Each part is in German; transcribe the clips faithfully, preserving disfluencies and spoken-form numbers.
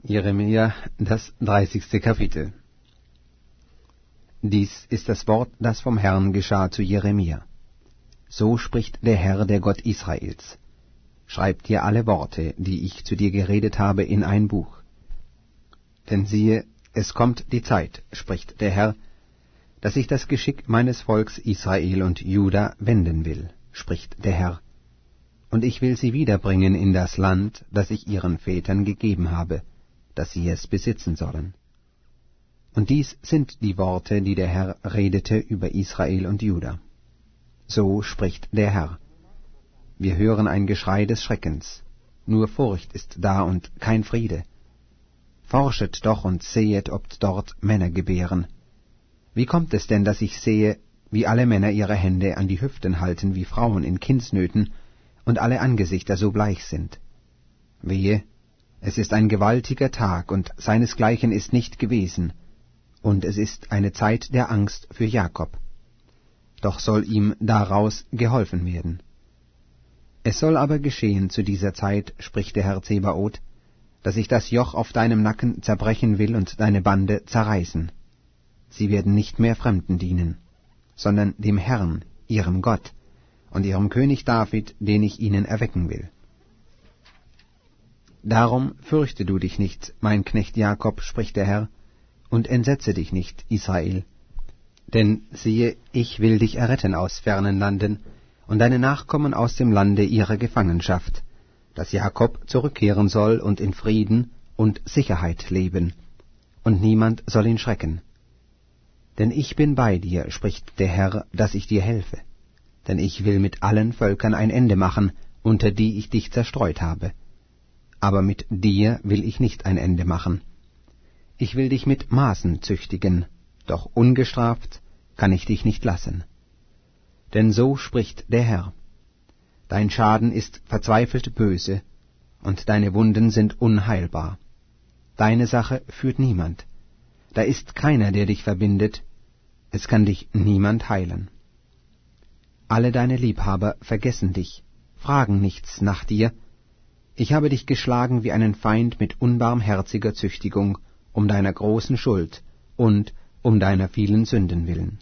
Jeremia, das dreißigste Kapitel. Dies ist das Wort, das vom Herrn geschah zu Jeremia. So spricht der Herr, der Gott Israels. Schreib dir alle Worte, die ich zu dir geredet habe, in ein Buch. Denn siehe, es kommt die Zeit, spricht der Herr, dass ich das Geschick meines Volks Israel und Juda wenden will, spricht der Herr. Und ich will sie wiederbringen in das Land, das ich ihren Vätern gegeben habe, dass sie es besitzen sollen. Und dies sind die Worte, die der Herr redete über Israel und Juda. So spricht der Herr. Wir hören ein Geschrei des Schreckens, nur Furcht ist da und kein Friede. Forschet doch und sehet, ob dort Männer gebären. Wie kommt es denn, dass ich sehe, wie alle Männer ihre Hände an die Hüften halten, wie Frauen in Kindsnöten, und alle Angesichter so bleich sind? Wehe, es ist ein gewaltiger Tag, und seinesgleichen ist nicht gewesen, und es ist eine Zeit der Angst für Jakob. Doch soll ihm daraus geholfen werden. Es soll aber geschehen zu dieser Zeit, spricht der Herr Zebaoth, dass ich das Joch auf deinem Nacken zerbrechen will und deine Bande zerreißen. Sie werden nicht mehr Fremden dienen, sondern dem Herrn, ihrem Gott, und ihrem König David, den ich ihnen erwecken will. Darum fürchte du dich nicht, mein Knecht Jakob, spricht der Herr, und entsetze dich nicht, Israel. Denn siehe, ich will dich erretten aus fernen Landen, und deine Nachkommen aus dem Lande ihrer Gefangenschaft, dass Jakob zurückkehren soll und in Frieden und Sicherheit leben, und niemand soll ihn schrecken. Denn ich bin bei dir, spricht der Herr, dass ich dir helfe. Denn ich will mit allen Völkern ein Ende machen, unter die ich dich zerstreut habe. Aber mit dir will ich nicht ein Ende machen. Ich will dich mit Maßen züchtigen, doch ungestraft kann ich dich nicht lassen. Denn so spricht der Herr. Dein Schaden ist verzweifelt böse, und deine Wunden sind unheilbar. Deine Sache führt niemand. Da ist keiner, der dich verbindet, es kann dich niemand heilen. Alle deine Liebhaber vergessen dich, fragen nichts nach dir. Ich habe dich geschlagen wie einen Feind mit unbarmherziger Züchtigung, um deiner großen Schuld und um deiner vielen Sünden willen.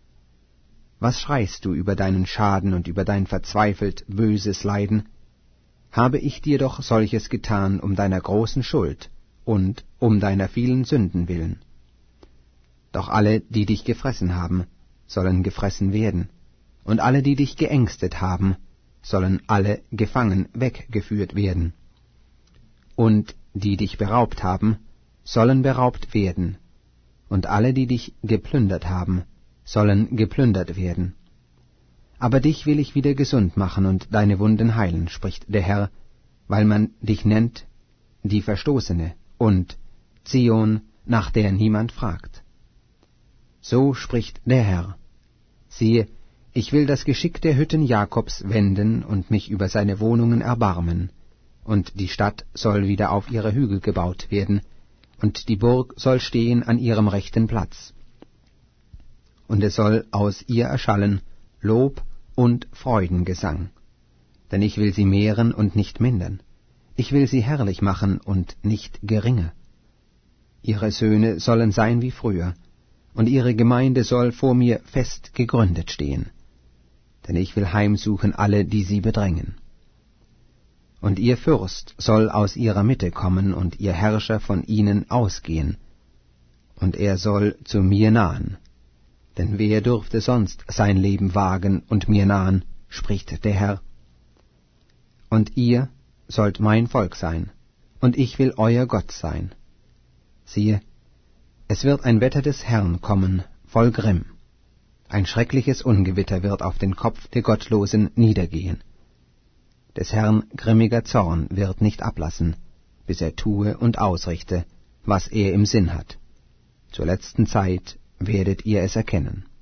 Was schreist du über deinen Schaden und über dein verzweifelt böses Leiden? Habe ich dir doch solches getan um deiner großen Schuld und um deiner vielen Sünden willen. Doch alle, die dich gefressen haben, sollen gefressen werden, und alle, die dich geängstet haben, sollen alle gefangen weggeführt werden. Und die dich beraubt haben, sollen beraubt werden, und alle, die dich geplündert haben, sollen geplündert werden. Aber dich will ich wieder gesund machen und deine Wunden heilen, spricht der Herr, weil man dich nennt, die Verstoßene, und Zion, nach der niemand fragt. So spricht der Herr. Siehe, ich will das Geschick der Hütten Jakobs wenden und mich über seine Wohnungen erbarmen, und die Stadt soll wieder auf ihre Hügel gebaut werden, und die Burg soll stehen an ihrem rechten Platz. Und es soll aus ihr erschallen Lob und Freudengesang. Denn ich will sie mehren und nicht mindern. Ich will sie herrlich machen und nicht geringer. Ihre Söhne sollen sein wie früher, und ihre Gemeinde soll vor mir fest gegründet stehen. Denn ich will heimsuchen alle, die sie bedrängen. Und ihr Fürst soll aus ihrer Mitte kommen, und ihr Herrscher von ihnen ausgehen. Und er soll zu mir nahen. Denn wer dürfte sonst sein Leben wagen und mir nahen, spricht der Herr. Und ihr sollt mein Volk sein, und ich will euer Gott sein. Siehe, es wird ein Wetter des Herrn kommen, voll Grimm. Ein schreckliches Ungewitter wird auf den Kopf der Gottlosen niedergehen. Des Herrn grimmiger Zorn wird nicht ablassen, bis er tue und ausrichte, was er im Sinn hat. Zur letzten Zeit werdet ihr es erkennen.